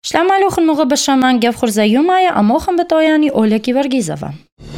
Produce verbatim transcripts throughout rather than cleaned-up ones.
Շլամալոխն մողը բշաման գև խուրզայումայը ամոխն բտոյանի Օլյա Կիվարգիզովա.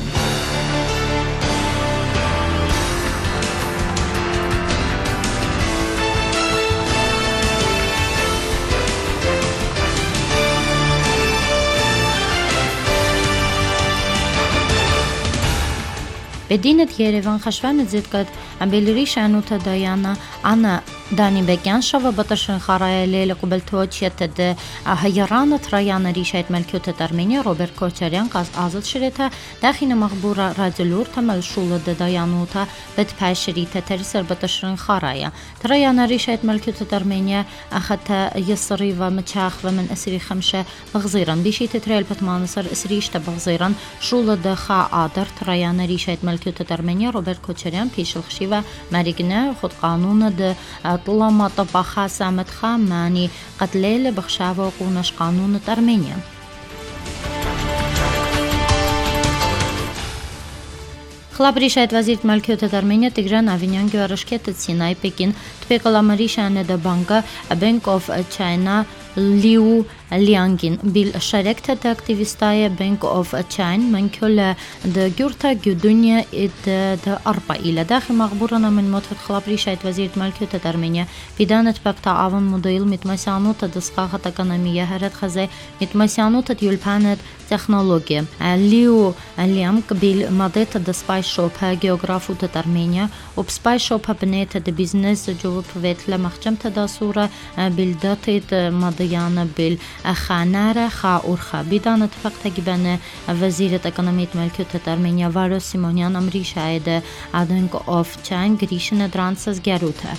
Bedinit Yerevan Khashvan Zitkat Ambeliri Shanuta Dayana Anna Dani Bekyan Shava Batashin Kharayle Qubeltochiyat de Hayarana Trayana Rishayt Malkutat Armenia Robert Kocheryan Qaz Azat Shireta Dakhina Maghbura Radzulur Tamal Shula de Dayanuta Bet Pashirita Terisar Batashin Kharaya Trayana Rishayt Malkutat Armenia Akhata Yasriva Machakh من أسري خمسة بغزيران بيشي تتريل بتمانصر أسريشتا بغزيران شولا de Kha Adar Trayana Rishayt Malkutat Armenia Robert Kocheryan Pishil Khshiva Marigna Khud Qanun de طلما طبخا سامت خاماني قتليل بخشاوة وقونش قانون أرمينيا خلابريشايت وزيرة ملكية أرمينيا تيغران أفينيان جوارشكيت سيناي بكين تبيقلا مريشان دا بانكا بانك اوف تشاينا ليو ليانجين بالشركة أكتيفيستايا بانك اوف تشاين من كل دا جورتا جدونيا دا أربع إلى داخل مغبورنا من مطفت خلابريشايت وزيرة ملكية أرمينيا بدانت بقتا عوان موديل متمسيانوتا دسقاقة اقономية هرد خزي متمسيانوتا يولبانت تكنولوجيا ليو ليامك بالماديتا دا سباي شوبها جيوغرافوتا أرمينيا وبسباي شوبها بنيتا دا بيزنس جوب بفتلا مخجمتا دا صورة بالداتيت ماديانا بالخانارة خا أورخا بدانت بقتا جبان وزيرة اقономية ملكية أرمينيا وارو سيمونيان أمري شايد أدنك أوف تشان غريشن درانسز جاروتا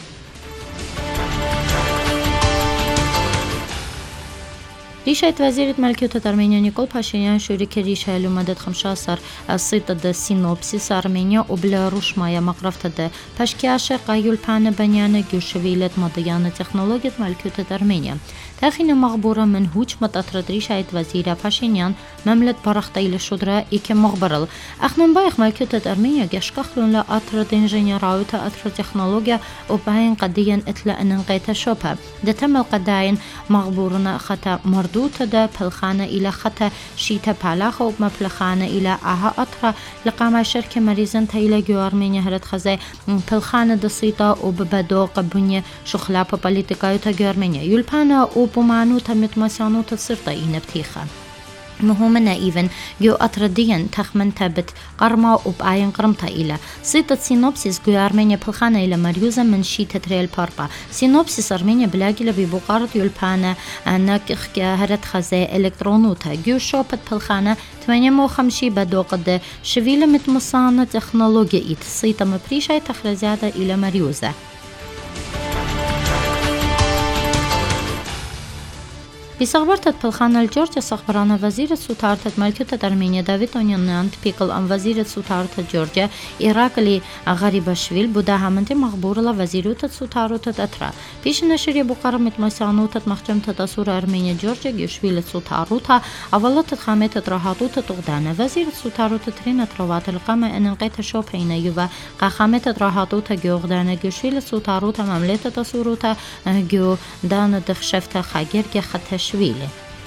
ريشايت وزيرة ملكية أرمينيا نيكول باشينيان شوريك ريشا لومدت خمسة صيت د سينوبسيس أرمينيا وبلاروش مايا مقرفت د باشكياشة قايول بان بنيانة جوشويلت مضيانة تكنولوجية ملكية أرمينيا تاخين مغبورة من هوش متأطرد ريشايت وزيرة باشينيان مملت برختي لشدرة إيكي مغبرل أخنن بايخ ملكية أرمينيا جاشكخلون لا أطرد إنجنيراوتا أطرد تكنولوجيا وباين قديا إتلا أننقيتا شوبها دتم القداين مغبورنا خطا مرد دوتا دا پلخانة إلى خطا شيتا بالاخة وبما پلخانة إلى آها أطرا لقامة شركة مريزن تايلة جو أرمينيا هرد خزي پلخانة دا صيتا وببدو قبونية شخلابة بوليتيكايو تا جو أرمينيا يولبانا وبمانو تا متمسيانو تا صرطة إينا بتيخة مهمنا إيفن جو أطرديا تخمن تابت قرما وبآين قرمتا إلى صيتة سينوبسيس جو أرمينيا بلخانة إلى مريوزة من شيتة تريل باربا سينوبسيس أرمينيا بلاقي ببقارة يولبانا ناكخ هرد خزي إلكترونوتا جو شوبت بلخانة ثمانية وخمسين بدو قد شويلة متمصانة تكنولوجيا إيت صيتة مبريشة تخرزيادة إلى مريوزة بصغبرت بلخانة الجورجيا صغبرانا وزيرة سوتارة ملكية أرمينيا دافيد أونيان تبيكل أم وزيرة سوتارة جورجيا إراقلي غريباشويل بوداها منتي مغبورة لوزيرة سوتارة أترا بيش نشري بقارة متمسيانو تتمخجم تتصور أرمينيا جورجيا جيشويل سوتارة أولا تتخامي تتراحاتو تتغدانا وزيرة سوتارة ترين تروات القامة أن انقيت شوبين يوبا قاخامي تتراحاتو تجوغدانا جيشويل سوتارة مملية تصورة جو دان دخشفت خاجر خطش شويلة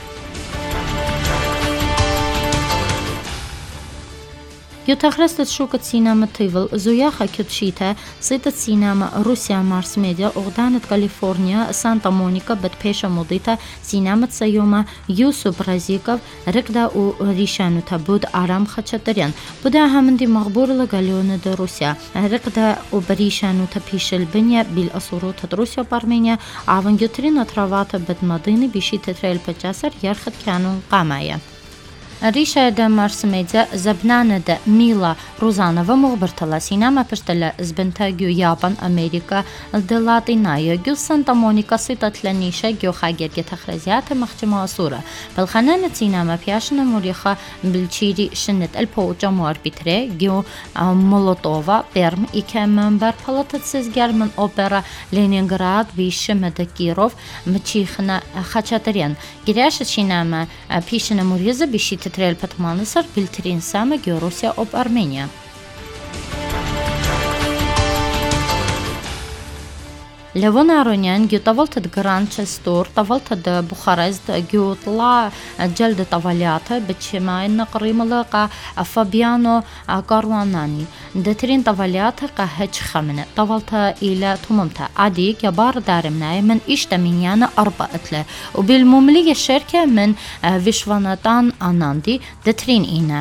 يتخرست شوكة سينما تيفل زوياخا كتشيتا صيتة سينما روسيا مارس ميديا أغدانة كاليفورنيا سانتا مونيكا بدبيشا مضيتا سينما تسيوما يوسف رازيكوف ركدا و ريشانو تابود آرام خاتشاتريان بودا همندي مغبور لغاليون دا روسيا ركدا و بريشانو تابيش البنيا بالأسورو تد روسيا بارمينيا عوان جترين أتراواتا بدمديني بيشي تتريل بجاسر يرخد كانون قامايا ريشا دا مارس ميديا زبنانة دا ميلا روزانова مغبرتلا سينما بشتلا زبنتا جو يابان أمريكا دا لاتينايا جو سانتا مونيكا سيطة لنيشا جو خاجر تخرزيات مخجمة أسورة بالخنانة سينما بياشنا مريخة بالشيري شنت البوجا مور بيتري جو مولوتوفا بيرم إيكا منبر بلطة سيزجار من أوبرا لينينغراد بيشمة كيروف متشيخنا خاتشاتريان جرياش سينما بيشنا مريزة بيشي تتريل بتمانصر بالترين سامة جو روسيا أوب أرمينيا ليفون أرونيان جو طولت جرانشستور طولت بوخارست جو طلع جلد طوليات بتشما إن قريم لقى فابيانو كارواناني دترين طوليات قهج خمنة طولت إلى تممتا عادي كبار دارمناي من إشتمينيانا أربعة وبالمملية الشركة من فيشواناتان أناندي دترين إينا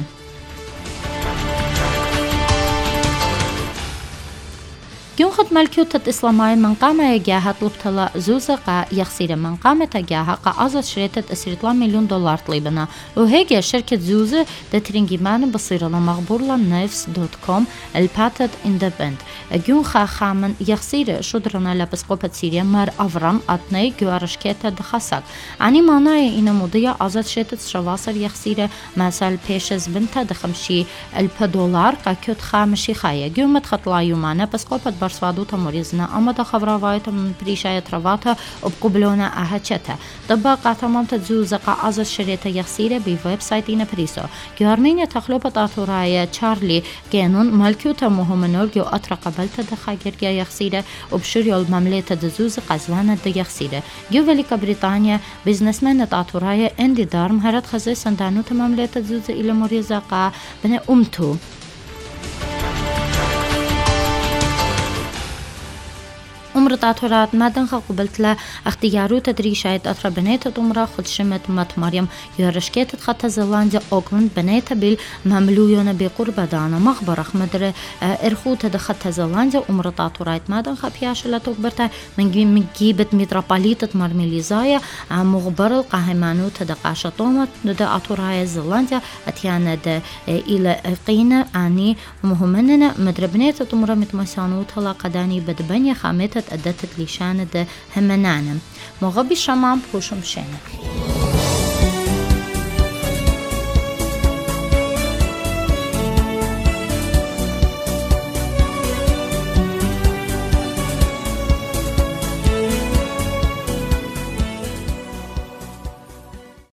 كيون خد ملكوتة إسلامية من قامة يجاها طلبت لا زوزقة يخسر من قامة تجاها قاعدة شريتة أسرت مليون دولار طلبنا وهيك شركة زوزة دترينجمان بصير لنا مغبور لنفس دوت كوم الباتد إندبند كيون خا خامن يخسر شدرنا لبسقوبة سوريا مر أفرام أتني جوارشكيتة دخسك عني معناه إن مضيع أزت شريتة شواصر يخسر مثل بيشز بنتا دخمشي البدولار قاكيوت خامشي خايا كيون متخطلا يومانا بسقوبة برسوادوتا موريزنا أما دخبرا وايتا من بريشاية رفاتا وبقبلونا أهاتشتا طبقا تمام تزوزقا أزا شريطة يخسيرة بويب سايتين بريسو كي أرمينيا تخلوبة آتورايا تشارلي كينون مالكيوتا مهمنور جو أطرا قبلتا دخا جرجا يخسيرة وبشريو المملية تزوزقا زوانا دا يخسيرة جو فيليكا بريطانيا بيزنسمانة آتورايا اندي دار مهارات خزي سندانو تمملية تزوز إلى موريزاقا بنا أمتو عمر تعترات ما دنخ قبلت له اختيارو تدريشات أطرا بنيت عمره خد شمت مات مريم يرشكيت خط زلانديا أوكلاند بنيت بالمملويون بقرب دانا مخبرخ مدر إرخو تدخط زلانديا عمر تعترات ما دنخ بياش لا تكبرتا من من جيبت متروبوليتة مرميليزايا مخبر القهمانو تدقاشة طومة دا أطرايا زلانديا أتيانا دا إلى قينا أني مهمننا مدر بنيت عمره متمسانو تلا قداني بدبنيا خامتة أدتت لشان ده همنانم مغبي شمام خوشم شنه